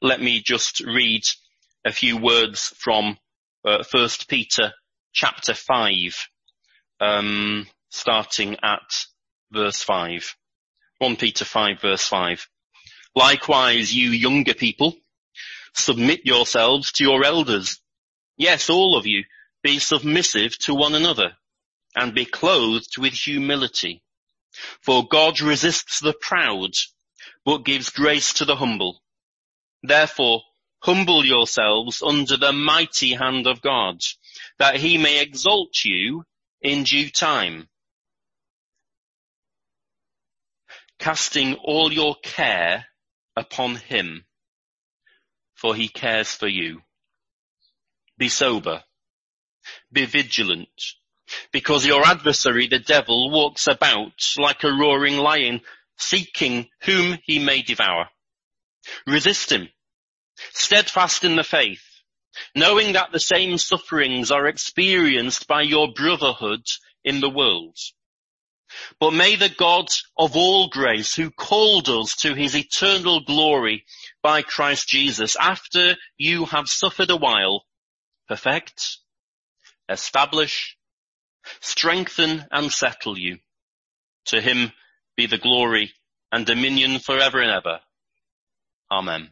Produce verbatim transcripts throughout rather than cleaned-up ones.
let me just read a few words from uh, First Peter chapter five, um, starting at verse five. First Peter five, verse five. Likewise, you younger people, submit yourselves to your elders. Yes, all of you, be submissive to one another, and be clothed with humility. For God resists the proud, but gives grace to the humble. Therefore, humble yourselves under the mighty hand of God, that he may exalt you in due time, casting all your care upon him, for he cares for you. Be sober, be vigilant, because your adversary, the devil, walks about like a roaring lion, seeking whom he may devour. Resist him, steadfast in the faith, knowing that the same sufferings are experienced by your brotherhood in the world. But may the God of all grace, who called us to his eternal glory by Christ Jesus, after you have suffered a while, perfect, establish, strengthen and settle you. To him be the glory and dominion forever and ever. Amen.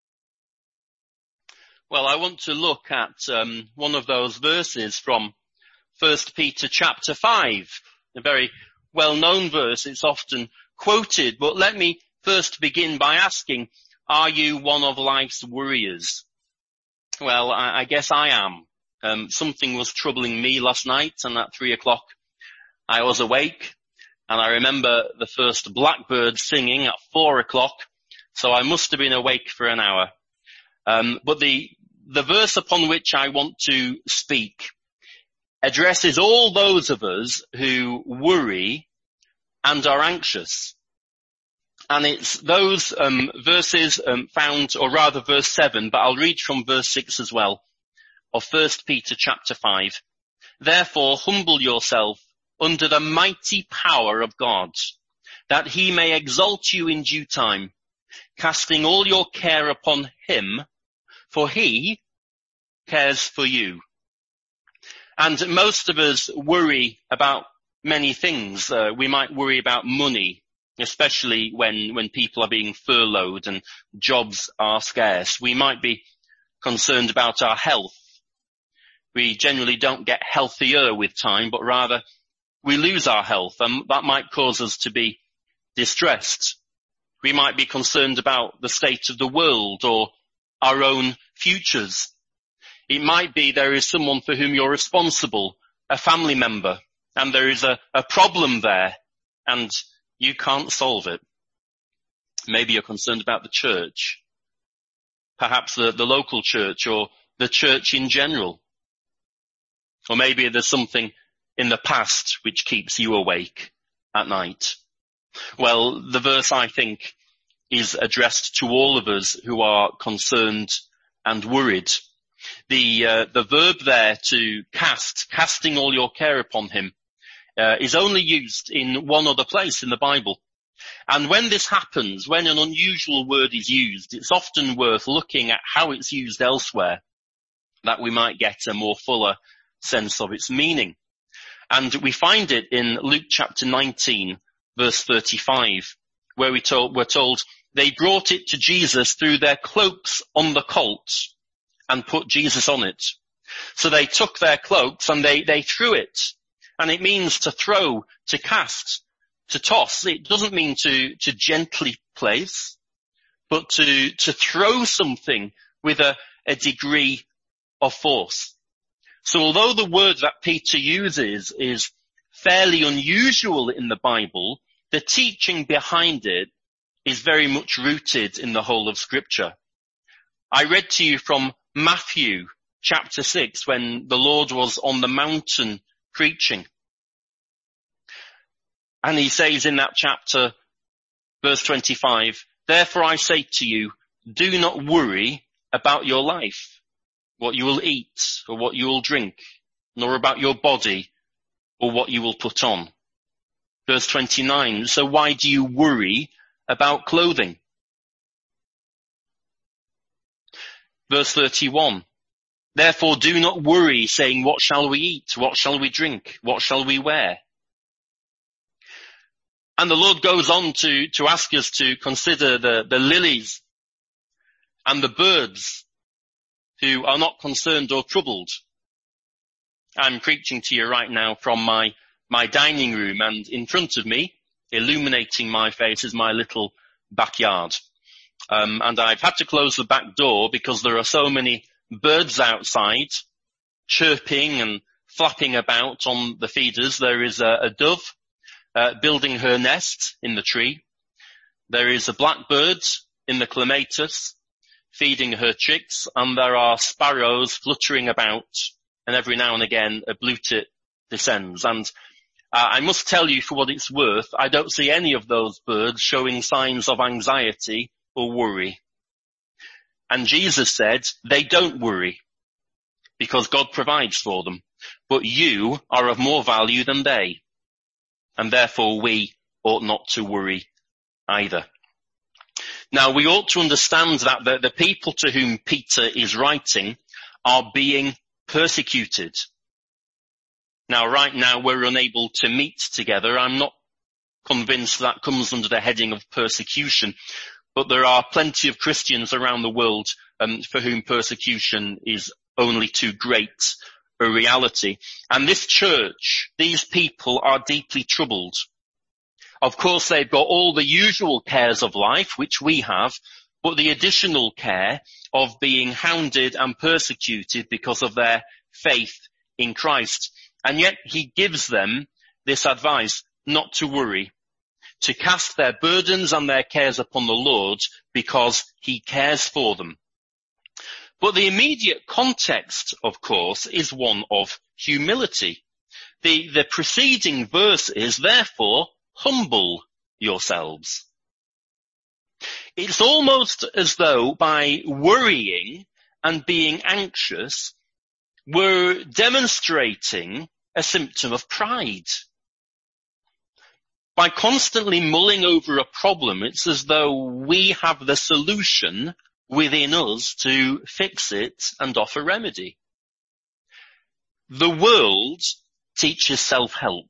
Well, I want to look at um, one of those verses from First Peter chapter five, a very well-known verse. It's often quoted, but let me first begin by asking, are you one of life's worriers? Well, I, I guess I am. Um, something was troubling me last night, and at three o'clock I was awake, and I remember the first blackbird singing at four o'clock, so I must have been awake for an hour. Um, but the, the verse upon which I want to speak addresses all those of us who worry and are anxious. And it's those um, verses um, found, or rather verse seven, but I'll read from verse six as well, of First Peter chapter five. Therefore humble yourself under the mighty power of God, that he may exalt you in due time, casting all your care upon him, for he cares for you. And most of us worry about many things. Uh, we might worry about money, especially when, when people are being furloughed and jobs are scarce. We might be concerned about our health. We generally don't get healthier with time, but rather we lose our health, and that might cause us to be distressed. We might be concerned about the state of the world or our own futures. It might be there is someone for whom you're responsible, a family member, and there is a, a problem there, and you can't solve it. Maybe you're concerned about the church, perhaps the, the local church or the church in general. Or maybe there's something in the past which keeps you awake at night. Well, the verse, I think, is addressed to all of us who are concerned and worried. The, uh, the verb there to cast, casting all your care upon him, uh, is only used in one other place in the Bible. And when this happens, when an unusual word is used, it's often worth looking at how it's used elsewhere, that we might get a more fuller sense of its meaning. And we find it in Luke chapter nineteen, verse thirty-five, where we told, we're told, they brought it to Jesus through their cloaks on the colt and put Jesus on it. So they took their cloaks and they, they threw it. And it means to throw, to cast, to toss. It doesn't mean to, to gently place, but to, to throw something with a, a degree of force. So although the word that Peter uses is fairly unusual in the Bible, the teaching behind it is very much rooted in the whole of Scripture. I read to you from Matthew chapter six when the Lord was on the mountain preaching. And he says in that chapter, verse twenty-five, therefore I say to you, do not worry about your life, what you will eat or what you will drink, nor about your body or what you will put on. Verse twenty-nine, so why do you worry about clothing? Verse thirty-one. Therefore do not worry, saying, what shall we eat? What shall we drink? What shall we wear? And the Lord goes on to, to ask us to consider the, the lilies and the birds who are not concerned or troubled. I'm preaching to you right now from my, my dining room, and in front of me, illuminating my face, is my little backyard. Um, and I've had to close the back door because there are so many birds outside chirping and flapping about on the feeders. There is a, a dove uh, building her nest in the tree. There is a blackbird in the clematis feeding her chicks, and there are sparrows fluttering about, and every now and again a blue tit descends. And uh, I must tell you, for what it's worth, I don't see any of those birds showing signs of anxiety or worry. And Jesus said, they don't worry because God provides for them. But you are of more value than they. And therefore we ought not to worry either. Now we ought to understand that the, the people to whom Peter is writing are being persecuted. Now right now we're unable to meet together. I'm not convinced that comes under the heading of persecution. But there are plenty of Christians around the world um, for whom persecution is only too great a reality. And this church, these people are deeply troubled. Of course, they've got all the usual cares of life, which we have, but the additional care of being hounded and persecuted because of their faith in Christ. And yet he gives them this advice not to worry, to cast their burdens and their cares upon the Lord because he cares for them. But the immediate context, of course, is one of humility. The, the preceding verse is, therefore, humble yourselves. It's almost as though by worrying and being anxious, we're demonstrating a symptom of pride. By constantly mulling over a problem, it's as though we have the solution within us to fix it and offer remedy. The world teaches self-help.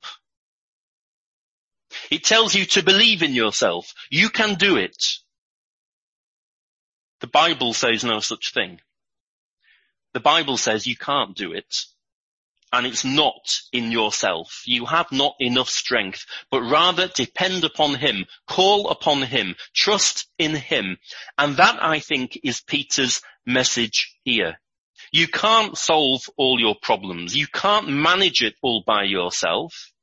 It tells you to believe in yourself. You can do it. The Bible says no such thing. The Bible says you can't do it. And it's not in yourself. You have not enough strength, but rather depend upon him, call upon him, trust in him. And that, I think, is Peter's message here. You can't solve all your problems. You can't manage it all by yourself.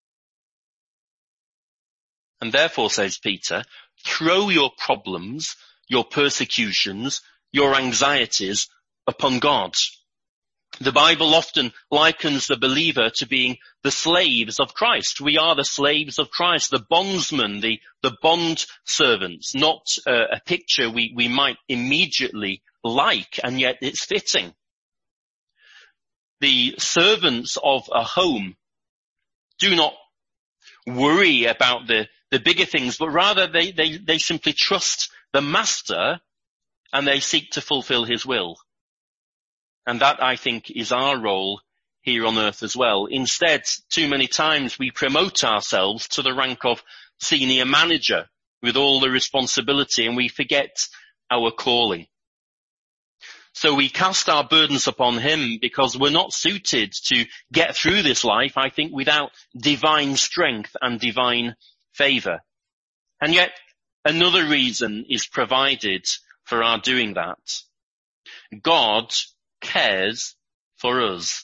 And therefore, says Peter, throw your problems, your persecutions, your anxieties upon God. The Bible often likens the believer to being the slaves of Christ. We are the slaves of Christ, the bondsmen, the, the bond servants, not uh, a picture we, we might immediately like, and yet it's fitting. The servants of a home do not worry about the, the bigger things, but rather they, they, they simply trust the master and they seek to fulfill his will. And that, I think, is our role here on earth as well. Instead, too many times we promote ourselves to the rank of senior manager with all the responsibility, and we forget our calling. So we cast our burdens upon him because we're not suited to get through this life, I think, without divine strength and divine favor. And yet another reason is provided for our doing that. God cares for us.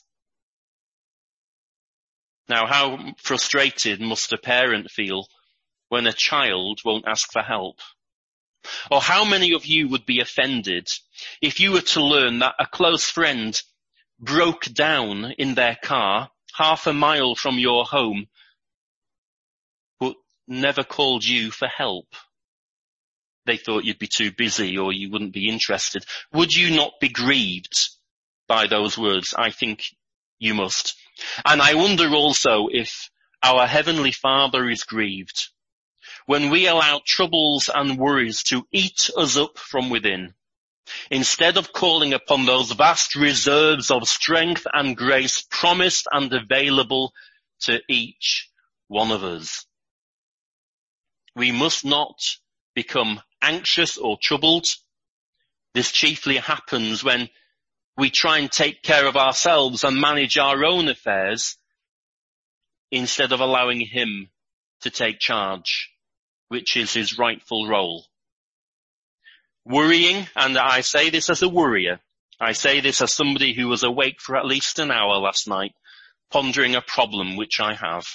Now, how frustrated must a parent feel when a child won't ask for help? Or how many of you would be offended if you were to learn that a close friend broke down in their car half a mile from your home, but never called you for help? They thought you'd be too busy or you wouldn't be interested. Would you not be grieved by those words? I think you must. And I wonder also if our Heavenly Father is grieved when we allow troubles and worries to eat us up from within, instead of calling upon those vast reserves of strength and grace promised and available to each one of us. We must not become anxious or troubled. This chiefly happens when we try and take care of ourselves and manage our own affairs instead of allowing him to take charge, which is his rightful role. Worrying, and I say this as a worrier, I say this as somebody who was awake for at least an hour last night, pondering a problem which I have.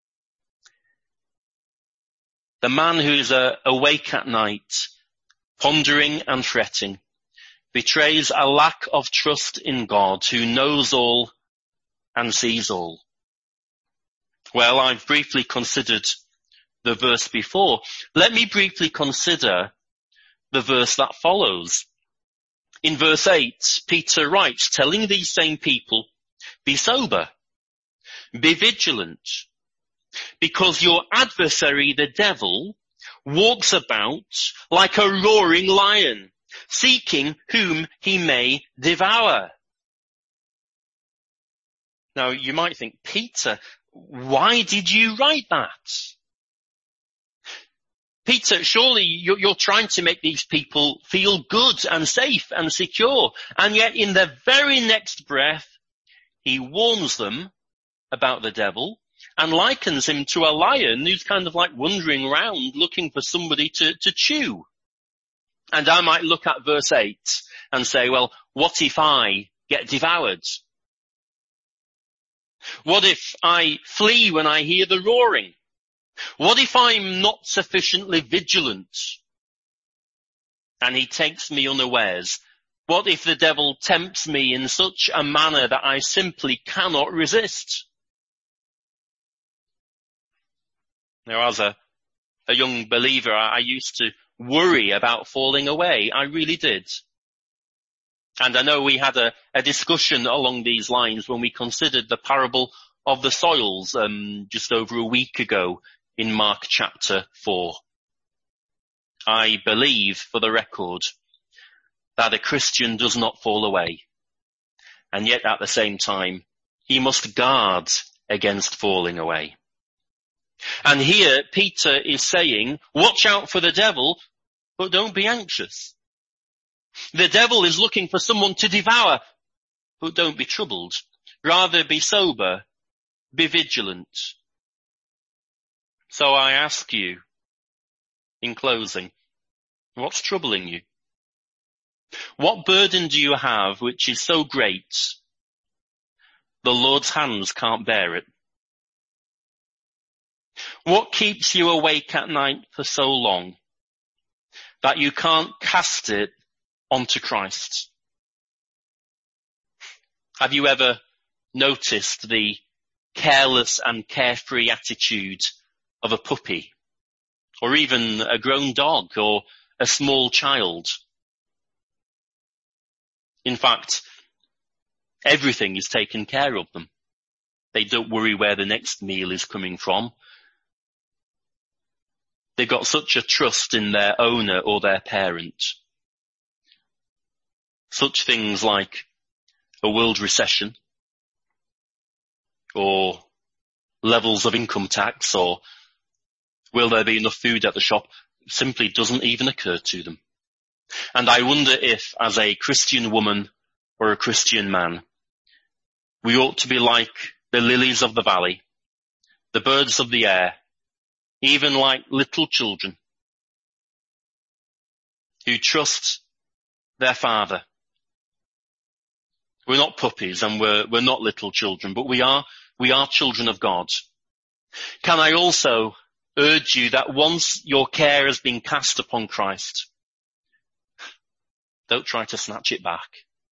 The man who is uh, awake at night, pondering and fretting, betrays a lack of trust in God, who knows all and sees all. Well, I've briefly considered the verse before. Let me briefly consider the verse that follows. In verse eight, Peter writes, telling these same people, be sober, be vigilant, because your adversary, the devil, walks about like a roaring lion, seeking whom he may devour. Now, you might think, Peter, why did you write that? Peter, surely you're, you're trying to make these people feel good and safe and secure. And yet in the very next breath, he warns them about the devil and likens him to a lion who's kind of like wandering around looking for somebody to, to chew. And I might look at verse eight and say, well, what if I get devoured? What if I flee when I hear the roaring? What if I'm not sufficiently vigilant and he takes me unawares? What if the devil tempts me in such a manner that I simply cannot resist? Now, as a, a young believer, I, I used to worry about falling away. I really did. And I know we had a, a discussion along these lines when we considered the parable of the soils um, just over a week ago in Mark chapter four. I believe, for the record, that a Christian does not fall away. And yet at the same time, he must guard against falling away. And here Peter is saying, watch out for the devil, but don't be anxious. The devil is looking for someone to devour, but don't be troubled. Rather be sober, be vigilant. So I ask you, in closing, what's troubling you? What burden do you have which is so great, the Lord's hands can't bear it? What keeps you awake at night for so long that you can't cast it onto Christ? Have you ever noticed the careless and carefree attitude of a puppy, or even a grown dog, or a small child? In fact, everything is taken care of them. They don't worry where the next meal is coming from. They've got such a trust in their owner or their parent. Such things like a world recession, or levels of income tax, or will there be enough food at the shop, simply doesn't even occur to them. And I wonder if, as a Christian woman or a Christian man, we ought to be like the lilies of the valley, the birds of the air, even like little children who trust their Father. We're not puppies and we're, we're not little children, but we are, we are children of God. Can I also urge you that once your care has been cast upon Christ, don't try to snatch it back.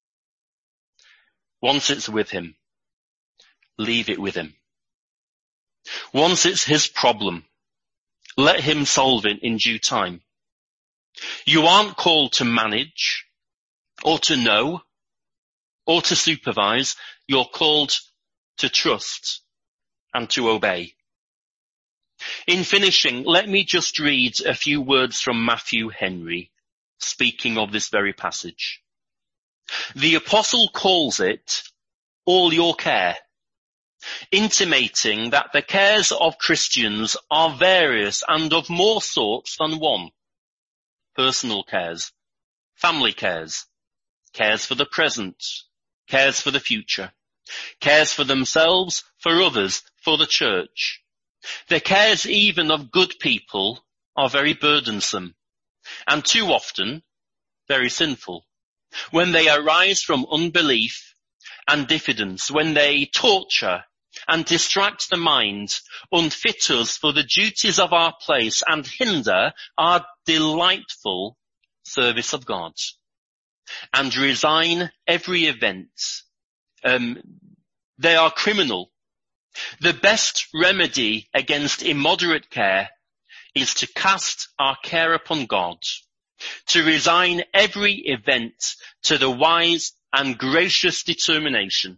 Once it's with him, leave it with him. Once it's his problem, let him solve it in due time. You aren't called to manage, or to know, or to supervise. You're called to trust and to obey. In finishing, let me just read a few words from Matthew Henry, speaking of this very passage. The apostle calls it all your care, intimating that the cares of Christians are various and of more sorts than one. Personal cares, family cares, cares for the present, cares for the future, cares for themselves, for others, for the church. The cares even of good people are very burdensome, and too often very sinful. When they arise from unbelief and diffidence, when they torture and distract the mind, unfit us for the duties of our place, and hinder our delightful service of God, and resign every event, um, they are criminal. The best remedy against immoderate care is to cast our care upon God, to resign every event to the wise and gracious determination.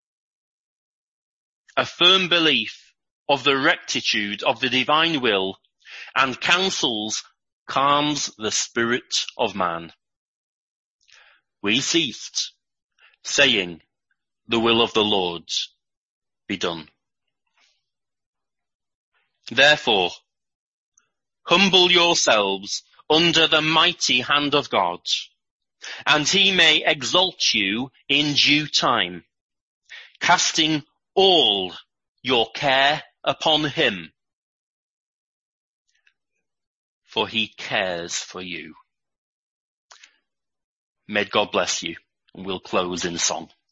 A firm belief of the rectitude of the divine will and counsels calms the spirit of man. We ceased, saying, the will of the Lord be done. Therefore, humble yourselves under the mighty hand of God, and he may exalt you in due time, casting all your care upon him, for he cares for you. May God bless you, and we'll close in song.